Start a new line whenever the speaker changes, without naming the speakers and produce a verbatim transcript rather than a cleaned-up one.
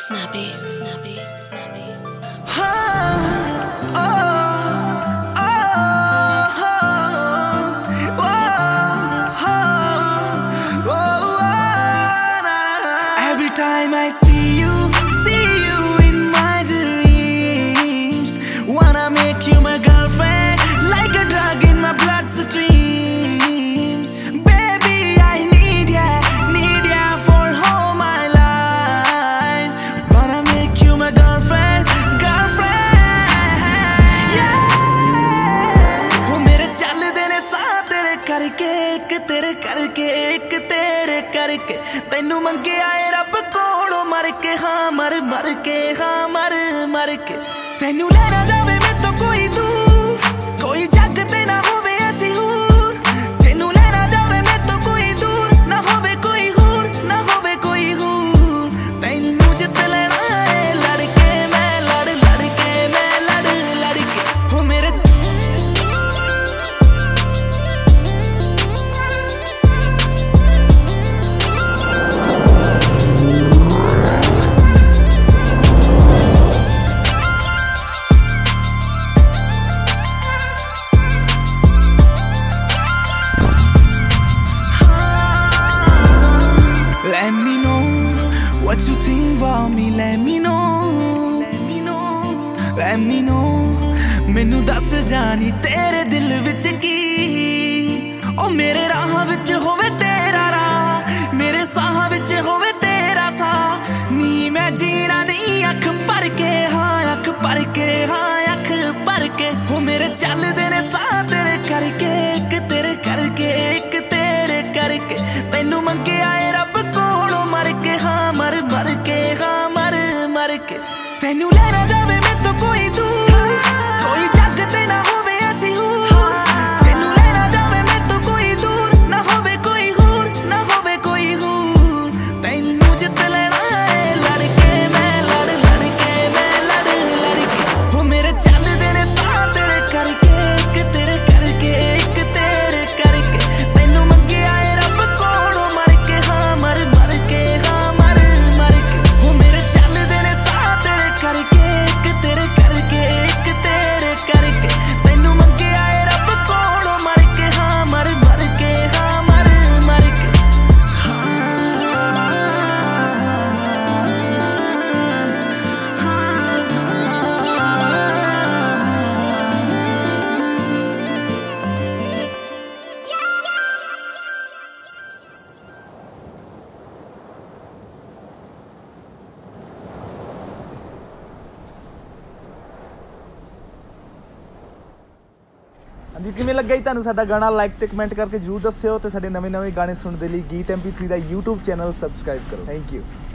Snappy, snappy, snappy, snappy.
Oh, oh, oh, oh, oh. Every time I see you, see you in my dreams. Wanna make you my girlfriend, like a drug in my bloodstreams. Baby, I need ya, need ya for all my life. Wanna make you my girlfriend, girlfriend, yeah. वो मेरे चलदे ने साथ तेरे करके, एक तेरे करके, एक तेरे करके। तैनू मंगिया ए रब कोलों मर के, हाँ मर मर के, हाँ मर मर के। तैनू लेना जावे मैं तो कोई दूर, कोई जग ते ना होवे ऐसी हूर। तैनू लेना जावे मैं तो कोई दूर, ना होवे कोई हूर, ना होवे कोई हूर। तैनू जित लेना है लड़के, मैं लड़ लड़के, मैं लड़ लड़के। हो मेरे Let me know what you think about me. Let me know, let me know, let me know. मैनू दस जानी तेरे दिल विच की। ओ मेरे राह विच होवे तेरा राह, मेरे साह विच होवे तेरा साह। नी मैं जीना नहीं अख भर के, हाँ अख भर के, हाँ अख भर के। हो मेरे चलदे ने साह तेरे करके, एक तेरे करके, एक तेरे करके। तैनू मंगिया ए रब कोलों मर के, हाँ मर मर के, हाँ मर मर के। तैनू लेना जावे मैं तो कोई दूर, कोई जग ते ना होवे ऐसी हूर। तैनू लेना जावे मैं तो कोई दूर, ना होवे कोई हूर, ना होवे कोई हूर। तैनू जित लेना है लड़के, मैं लड़ लड़के, मैं लड़ लड़के। हो मेरे चलदे ने साह तेरे करके, एक तेरे करके, एक तेरे करके। तैनू मंगिया ए रब कोलों मर के, हाँ मर मर के, हाँ मर मर के। हो मेरे चलदे ने साह तेरे करके, एक तेरे करके, एक तेरे करके। तैनू मंगिया ए रब कोलों मर के, हाँ मर मर के, हाँ मर मर के।
ਹਾਂਜੀ ਕਿਵੇਂ ਲੱਗਾ ਜੀ ਤੁਹਾਨੂੰ ਸਾਡਾ ਗਾਣਾ? ਲਾਈਕ ਤੇ ਕਮੈਂਟ ਕਰਕੇ ਜਰੂਰ ਦੱਸਿਓ ਤੇ ਸਾਡੇ ਨਵੇਂ ਨਵੇਂ ਗਾਣੇ ਸੁਣਨ ਦੇ ਲਈ ਗੀਤ ਐਮ ਪੀ ਥ੍ਰੀ ਦਾ YouTube ਚੈਨਲ ਸਬਸਕ੍ਰਾਈਬ ਕਰੋ। Thank you.